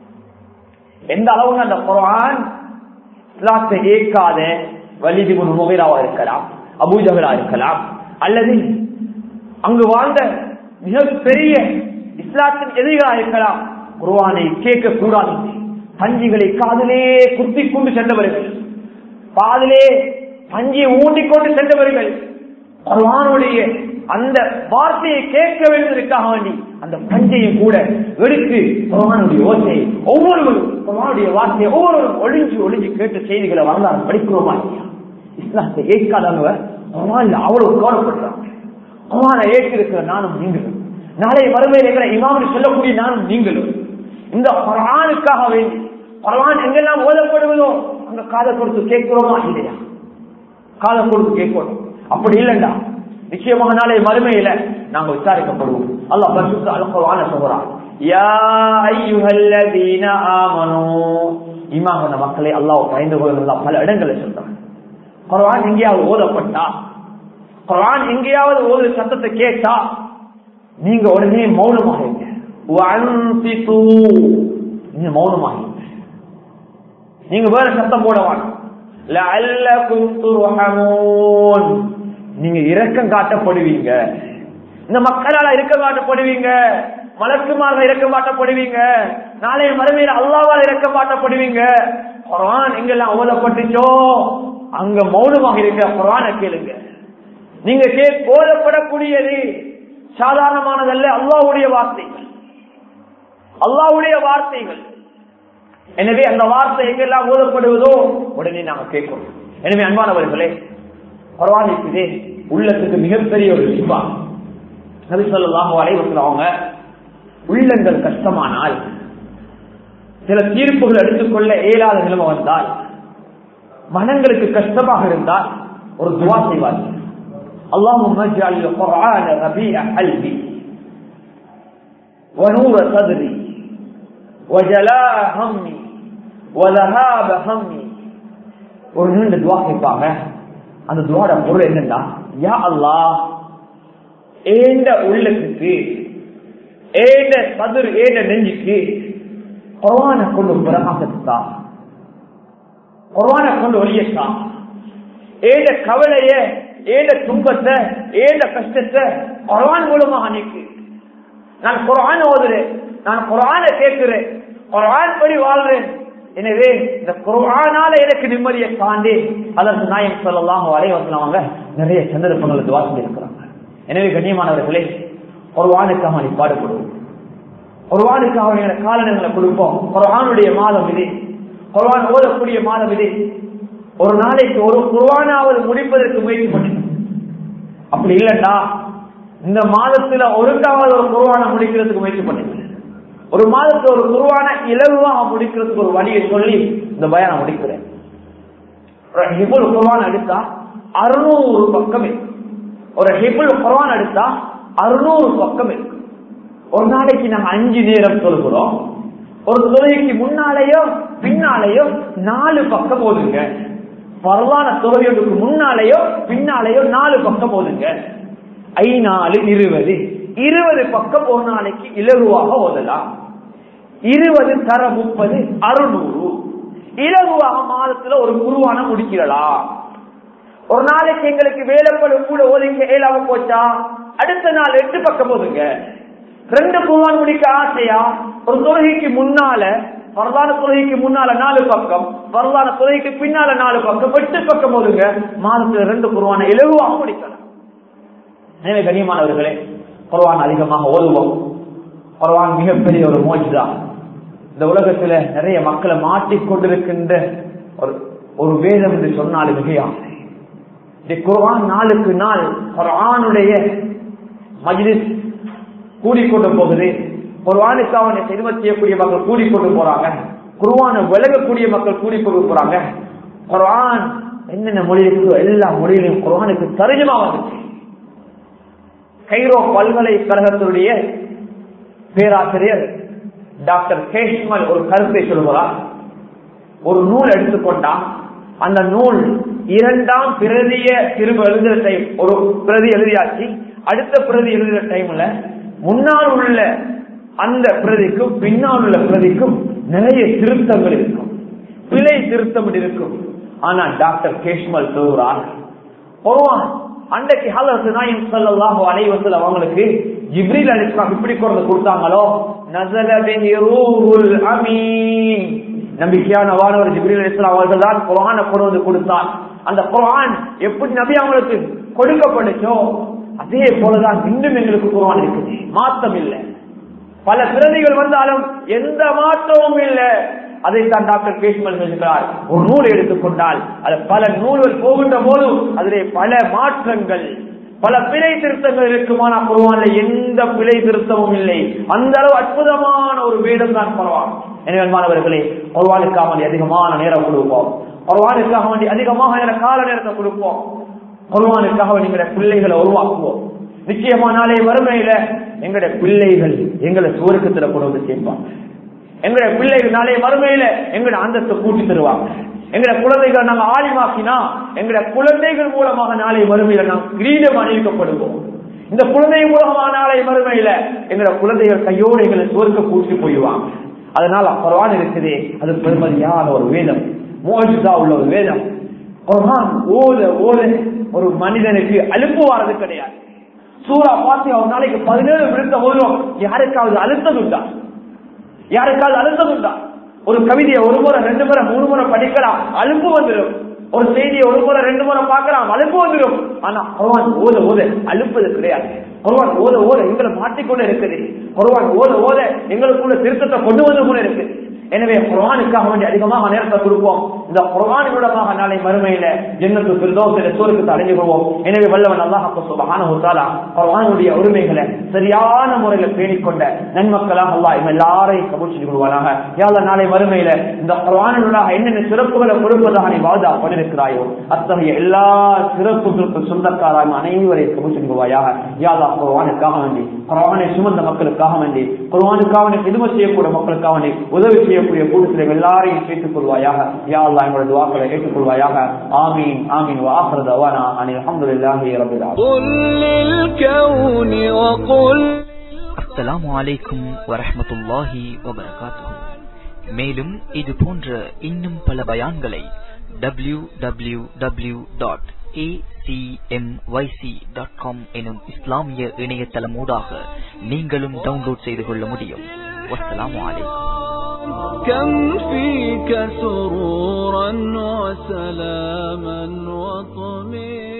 எந்த அளவுக்கு அந்த குர்ஆன் இஸ்லாத்தை ஏற்காத வலீத் இப்னு முகீராவா இருக்கலாம், அபூ ஜஹலா இருக்கலாம், அல்லது அங்கு வாழ்ந்த மிகப்பெரிய இஸ்லாத்தின் எதிரிகளாக இருக்கலாம், குர்ஆனை கேட்க கூடாது. பஞ்சிகளை காதிலே குத்தி கொண்டு சென்றவர்கள், காதிலே பஞ்சியை ஊண்டிக்கொண்டு சென்றவர்கள், குர்ஆனுடைய அந்த வார்த்தையை கேட்க வேண்டியதற்காக வேண்டி அந்த பஞ்சையை கூட எடுத்து குர்ஆனுடைய ஓசை ஒவ்வொருவரும் குர்ஆனுடைய வார்த்தையை ஒவ்வொருவரும் ஒளிஞ்சு ஒளிஞ்சு கேட்ட செய்திகளை வரலாறு படிக்கிறோமா இல்லையா? இஸ்லாத்தை ஏற்காதவங்க குர்ஆன்ல அவ்வளவு கவலைப்படுறாங்க. குர்ஆனை ஏற்றிருக்கிற நானும் நீங்களும், நாளை மறுமையில் எங்களை இமாம் சொல்லக்கூடிய நானும் நீங்களும் இந்த குர்ஆனுக்காக வேண்டி குர்ஆன் எங்கெல்லாம் ஓதப்படுவதோ அங்க காதை கொடுத்து கேட்கிறோமா இல்லையா? காதை கொடுத்து கேட்கணும். அப்படி இல்லைண்டா நிச்சயமாக நாளை மறுமையில நாங்க விசாரிக்கப்படுவோம். அல்லாஹ் பரிசுத்த அல் குர்ஆனை சொல்றான், யா அய்யுஹல்லதீன ஆமனூ, ஈமான் கொண்ட மக்களே அல்லாஹ்வை பயந்து கொள்ளுங்கள். பல இடங்களில் சொல்றான். குர்ஆன் எங்கேயாவது ஓதப்பட்டா, குர்ஆன் எங்கேயாவது ஓது சத்தத்தை கேட்டா நீங்க உடனே மௌனமாகிங்க, வஅன்சிது, நீங்க மௌனமாகிங்க, நீங்க வேற சத்தம் போட வேண்டாம். லஅல்லகும் துர்ஹமூன், நீங்க இரக்கம் காட்டப்படுவீங்க. இந்த மக்களால இரக்கம் காட்டப்படுவீங்க, மலக்குமார்கள் இரக்கம் காட்டப்படுவீங்க, நாளைய மறுமையில் அல்லாஹ்வால் இரக்கம் காட்டப்படுவீங்க. குர்ஆன் எங்கெல்லாம் ஓதப்பட்டுச்சோ அங்க மௌனமாக இருக்க குர்ஆனை கேளுங்க. நீங்க ஓதப்படக்கூடியது சாதாரணமானதல்ல, அல்லாஹ்வுடைய வார்த்தைகள், அல்லாஹ்வுடைய வார்த்தைகள். எனவே அந்த வார்த்தை எங்கெல்லாம் ஓதப்படுவதோ உடனே நாங்க கேட்கணும். எனவே அன்பானவர்களே, குர்ஆன் இருக்குது உள்ளத்துக்கு மிகப்பெரிய ஒரு சிபா. நபி ஸல்லல்லாஹு அலைஹி வஸல்லம் அவங்க உள்ளங்கள் கஷ்டமானால், சில தீர்ப்புகள் எடுத்துக்கொள்ள இயலாத நிலைமை வந்தால், மனங்களுக்கு கஷ்டமாக இருந்தால் ஒரு துஆ செய்வார்கள். அல்லாஹும்ம ஜஅல் குர்ஆன ரபீஅ கல்பி வ நூர ஸத்ரி வ ஜலாஅ ஹம்மி வ ذهاب ஹம்மி. ஒரு நீண்ட துஆ கேட்பாங்க. அந்த துஆட பொருள் என்னன்னா, யா அல்லாஹ், ஏண்ட உள்ளத்துக்கு, ஏண்ட சதுர், ஏண்ட நெஞ்சுக்கு குர்ஆனை கொண்டு பிரகாசத்தா, குர்ஆனை கொண்டு ஒளியத்தா, ஏண்ட கவலைய, ஏண்ட துன்பத்தை, ஏண்ட கஷ்டத்தை குர்ஆன் மூலமாக நீக்கு. நான் குர்ஆன் ஓதுறேன், நான் குர்ஆனை கேட்கிறேன், குர்ஆன் படி வாழ்றேன். எனவே இந்த குர்ஆனால எனக்கு நிம்மதியை தாண்டி அதற்கு நாயகம் ஸல்லல்லாஹு அலைஹி வஸல்லம் அவங்க நிறைய சந்தர்ப்பங்களை துஆ செய்திருக்கிறாங்க. எனவே கண்ணியமானவர்களே, குர்ஆனுக்காக நீ பாடுபடுவோம், குர்ஆனுக்காக காலங்களை கொடுப்போம். குர்ஆனுடைய மாதம் இது, குர்ஆன் ஓதக்கூடிய மாதம் இது. ஒரு நாளைக்கு ஒரு குர்ஆனாவது முடிப்பதற்கு முயற்சி பண்ணணும். அப்படி இல்லைன்னா இந்த மாதத்துல ஒருக்காவது ஒரு குர்ஆனை முடிக்கிறதுக்கு முயற்சி பண்ணுங்க. ஒரு மாதத்துல ஒரு குர்ஆனை இலகுவாக முடிக்கிறதுக்கு ஒரு வழியை சொல்லி இந்த பயானை முடிக்கிறேன். ஹிபுல் குர்ஆன் எடுத்தா அறுநூறு பக்கம் இருக்கு. ஒரு ஹிபுல் குர்ஆன் எடுத்தா அறுநூறு பக்கம் இருக்கு. ஒரு நாளைக்கு நாங்க அஞ்சு நேரம் சொல்கிறோம். ஒரு தொழுகைக்கு முன்னாலேயோ பின்னாலேயோ நாலு பக்கம் ஓதுங்க. பரவான தொழுகைக்கு முன்னாலேயோ பின்னாலேயோ நாலு பக்கம் ஓதுங்க. ஐநாலு இருபது இருபது பக்கம் ஒரு நாளைக்கு இலகுவாக ஓதலாம். இருபது தர முப்பது அறுநூறு இலகுவாக மாதத்துல ஒரு குர்ஆனை முடிக்கலாம். ஒரு நாளைக்கு எங்களுக்கு வேலைப்படு கூட ஓதுங்க ஏழாம போச்சா அடுத்த நாள் எட்டு பக்கம் ஓதுங்க. ரெண்டு குர்ஆன் முடிக்க ஆசையா ஒரு தொழுகைக்கு முன்னால பரவான தொழுகைக்கு முன்னால நாலு பக்கம் பரவான தொழுகைக்கு பின்னால நாலு பக்கம் எட்டு பக்கம் ஓதுங்க. மாதத்துல ரெண்டு குர்ஆனை இலகுவாக முடிக்கலாம். எனவே கண்ணியமானவர்களே குர்ஆன் அதிகமாக ஓதுவோம். குர்ஆன் மிகப்பெரிய ஒரு மோஜிதா. இந்த உலகத்துல நிறைய மக்களை மாட்டிக்கொண்டிருக்கின்ற ஒரு ஒரு வேதம் என்று சொன்னாலும் மிகையாகும். இந்த குர்ஆன் நாளுக்கு நாள் குர்ஆனுடைய மஜ்லிஸ் கூடிக்கொண்டு போகுது. குர்ஆனுக்காக செல்வம் செய்யக்கூடிய மக்கள் கூடிக்கொண்டு போறாங்க. குர்ஆனை விளங்கக்கூடிய மக்கள் கூடிக்கொண்டு போறாங்க. குர்ஆன் என்னென்ன மொழி இருக்கோ எல்லா மொழியிலும் குர்ஆனுக்கு தர்ஜுமா வந்துச்சு. கைரோ பல்கலைக்கழகத்துடைய பேராசிரியர் டாக்டர் கேஷ்மல் ஒரு கருத்தை சொல்கிறார். ஒரு நூல் எடுத்துக்கொண்டா அந்த நூல் இரண்டாம் பிரதிய திரும்ப எழுதுற டைம் ஒரு பிரதி எழுதியாச்சு. அடுத்த பிரதி எழுதுற டைம்ல முன்னால் உள்ள அந்த பிரதிக்கும் பின்னால் உள்ள பிரதிக்கும் நிறைய திருத்தங்கள் இருக்கும், பிழை திருத்தம் இருக்கும். ஆனா டாக்டர் கேஷ்மல் சொல்கிறார் குர்ஆன் அன்றைக்கு ஹஜ்ரத் நாயகம் ஸல்லல்லாஹு அலைஹி வஸல்லம் அவங்களுக்கு ஜிப்ரீல் அலைஹிஸ்ஸலாம் இப்படி கொண்டு கொடுத்தாங்களோ நஸல பிஹி ரூஹுல் அமீன். நபியான வானவர் ஜிப்ரீல் அலைஹிஸ்ஸலாம் அவர்கள் தான் குர்ஆனை கொண்டு வந்து கொடுத்தார். அந்த குர்ஆன் எப்படி நபி அவங்களுக்கு கொடுக்கப்பட்டுச்சோ அதே போலதான் இன்னும் எங்களுக்கு குர்ஆன் இருக்குது. மாற்றம் இல்லை. பல பிரதிகள் வந்தாலும் எந்த மாற்றமும் இல்லை. அதைத்தான் டாக்டர் கேஷ்மல் சொல்கிறார். ஒரு நூலை எடுத்துக்கொண்டால் அது பல நூல்கள் போகின்ற போது அதிலே பல மாற்றங்கள் பல பிழை திருத்தங்கள் இருக்குமானா குர்ஆன்ல எந்த பிழை திருத்தமும் இல்லை. அந்த அளவு அற்புதமான ஒரு வேதம் தான் குர்ஆன். எனவே மாணவர்களே குர்ஆனுக்காக வேண்டி அதிகமான நேரம் கொடுப்போம். குர்ஆனுக்காக வேண்டி அதிகமாக கால நேரத்தை கொடுப்போம். குர்ஆனுக்காக எங்களுடைய பிள்ளைகளை உருவாக்குவோம். நிச்சயமா நாளை வறுமையில எங்களுடைய பிள்ளைகள் எங்களை சுவர்க்கத்துல கொண்டு வந்து சேர்ப்பாங்க. எங்களுடைய பிள்ளைகள் நாளை வறுமையில எங்களுடைய அந்தஸ்தை கூட்டி தருவாங்க. எங்களுடைய குழந்தைகள் நாங்கள் ஆலிமாக்கினா எங்களுடைய குழந்தைகள் மூலமாக நாளை வறுமையில நாம் கிரீடம் அணிவிக்கப்படுவோம். இந்த குழந்தை மூலமாக நாளை வறுமையில எங்களுடைய குழந்தைகள் கையோடு எங்களை சுவர்க்க கூட்டி போயிடுவாங்க. அதனால குர்ஆன் இருக்குது. அது பெருமதியான ஒரு வேதம், முஅஜிஸா உள்ள ஒரு வேதம். குர்ஆன் ஓத ஓத ஒரு மனிதனுக்கு அலுப்பு வாரது கிடையாது. சூரா ஃபாத்திஹா ஒரு நாளைக்கு பதினேழு நிமிடம் ஓதுவோம். யாருக்காவது அழுத்தம் உண்டா? யாருக்காவது அழுத்தம் உண்டா? ஒரு கவிதையை ஒரு முறை ரெண்டு முறை மூணு முறை படிக்கலாம், அலுப்பு வந்துடும். ஒரு செய்தியை ஒரு முறை ரெண்டு முறை பார்க்கலாம், அலுப்பு வந்துடும். ஆனா குர்ஆன் ஓத ஓத அலுப்பது கிடையாது. குர்ஆன் ஓத ஓத எங்களை மாட்டிக்கொண்டு இருக்குது. குர்ஆன் ஓத ஓத எங்களுக்குள்ள திருத்தத்தை கொண்டு வந்து கூட இருக்கு. எனவே குர்ஆனுக்காக வேண்டி அதிகமாக நேரத்தை கொடுப்போம். இந்த குர்ஆன் மூலமாக நாளை மறுமையில ஜன்னத்துல் ஃபிர்தௌஸில சுவர்க்கத்தை அடைந்து கொள்வோம். எனவே வல்லவன் அல்லாஹ் சுப்ஹானஹு வ தஆலா குர்ஆனுடைய உரிமைகளை சரியான முறையில பேணிக்கொண்ட நன்மக்களாக அல்லாஹ் எம் எல்லாரையும் கபூல் செய்து கொள்வானாக. யா அல்லாஹ் நாளை மறுமையில இந்த குர்ஆனுடைய என்னென்ன சிறப்புகளை கொடுப்பதாக நீ வாதா பண்ணிருக்கிறாயோ அத்தகைய எல்லா சிறப்புகளுக்கு சொந்தக்காராக அனைவரையும் கபூல் செய்து கொள்வாயாக. யா அல்லாஹ் குர்ஆனுக்காக வேண்டி குர்ஆனை சுமந்த மக்களுக்காக வேண்டி குர்ஆனுக்காக வேண்டி ஹிதமத் செய்யக்கூடிய மக்களுக்காக வேண்டி உதவி செய்யக்கூடிய கூட்டத்தில் எல்லாரையும் சேர்த்துக் கொள்வாயாக. யா அல்லாஹ் எங்களுடைய துஆக்களை ஏற்றுக்கொள்வாயாக. ஆமீன் ஆமீன். வ ஆகிரு தவானா அனில் ஹம்துலில்லாஹி ரப்பில் ஆலமீன். அஸ்ஸலாமு அலைக்கும் வரஹ்மத்துல்லாஹி வபரகாத்துஹு. மேலும் இது போன்ற இன்னும் பல பயான்களை W W W dot A C M Y C dot com எனும் இஸ்லாமிய இணையதளமூடாக நீங்களும் டவுன்லோட் செய்து கொள்ள முடியும். வஸ்ஸலாமு அலைக்கும். كم فيك سرورا وسلاما وطمئنا